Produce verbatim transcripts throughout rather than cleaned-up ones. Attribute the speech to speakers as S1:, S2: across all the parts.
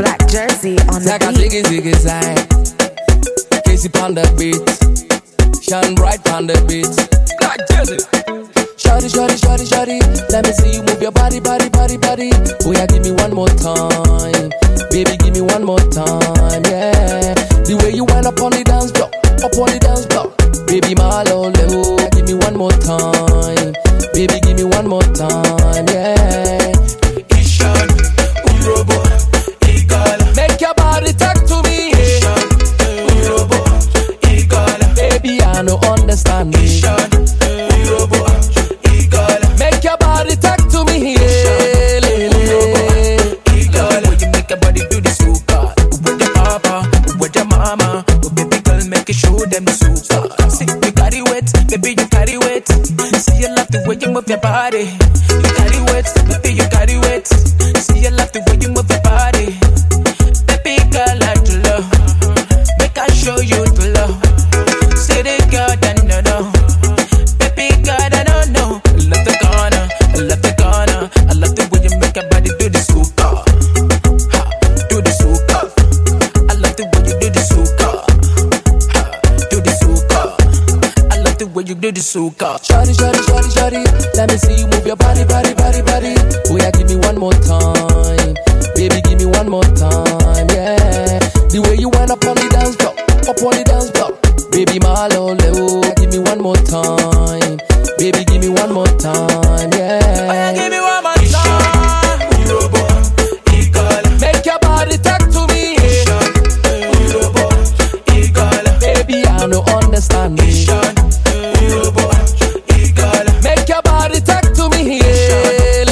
S1: Black Jersey on the
S2: Zaka
S1: beat.
S2: ziggy ziggy zag. Casey on the beat. Shine bright on the beat. Black Jersey. Shawty, shawty, shawty, shawty. Let me see you move your body, body, body, body. Oh yeah, give me one more time. Baby, give me one more time, yeah. The way you wind up on the dance floor, up on the dance floor. Baby, my lolo, give me one more time. Baby, give me one more time, yeah.
S3: Ishan, Urobo, Igala.
S2: Make your body talk to me,
S3: Ishan, Urobo, Igala.
S2: baby, I no understand me.
S3: Ishan, Urobo, Igala.
S2: Make your body talk to me, yeah.
S3: Urobo, Igala. When you make your body do the soca, with the papa, with the mama, oh baby girl, make it show them the soca. See, you carry weight, baby, you carry weight. See, you love the way you move your body. You carry weight, baby, you carry weight. See, you love the way you move your body. Baby girl, like to love. Make I show you the love. Say the girl, I don't know. Baby girl, I don't know. I love the corner, I love the corner. I love the way you make your body do the soca. Ha, do the soca. I love the way you do the soca. Ha, do the soca. I love the way you do the soca.
S2: Shawty, shawty, shawty, shawty. Let me see you move your body, body, body, body. Oh yeah, give me one more time. Baby, give me one more time, yeah. The way you wind up on the dance floor, up on the dance floor. Baby, my lolo, give me one more time. Baby, give me one more time, yeah.
S3: Oh yeah, give me one more time. Urobo, Igala.
S2: Make your body talk to me,
S3: Ishan, Urobo, Igala.
S2: baby, I no understand me.
S3: Ishan, Urobo, Igala.
S2: Make your body talk to me, yeah.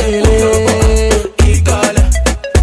S3: Igala.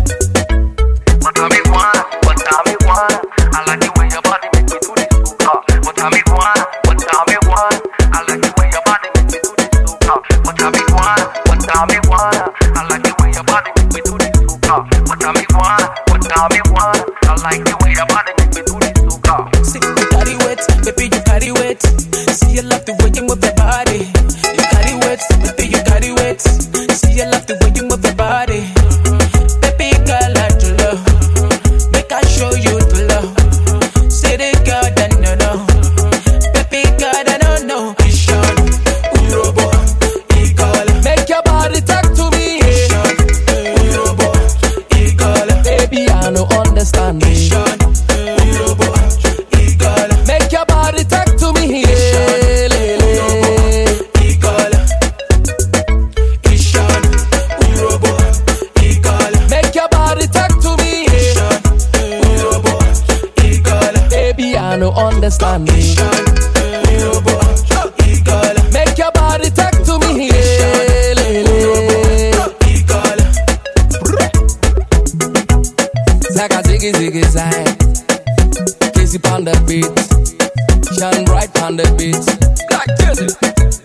S4: What time it wanna, what time it wanna. I like the way your body make me do this soca. What time it wanna, what time it wanna. I like the way your body make me do this soca. What time it wanna, what time it wanna. I like the way your body make me do this soca. What time it wanna, what time it wanna. I like the way your body make me do this soca.
S3: See, you carry weight, baby, you carry weight. See, you love the way you move your body. You carry weight, baby, you carry weight. See, you love the way you move your body. Baby, girl, like to love. Make I show you the love. Say the girl, I don't know. Baby, girl, I don't know. Ishan, Urobo, Igala.
S2: Make your body talk to me,
S3: Ishan, Urobo, Igala.
S2: baby, I no understand me.
S3: Ishan, Urobo, Igala.
S2: Make your body talk to me, yeah.
S3: Igala. Ishan, Urobo, Igala.
S2: Make your body talk to me, yeah.
S3: Ishan, Urobo, Igala.
S2: Baby, I no understand me.
S3: Ishan, Urobo, Igala.
S2: Make your body talk to me, yeah.
S3: Igala.
S2: Zaka ziggy ziggy zag. Casey on the beat. Shine bright on the beat. Black Jersey.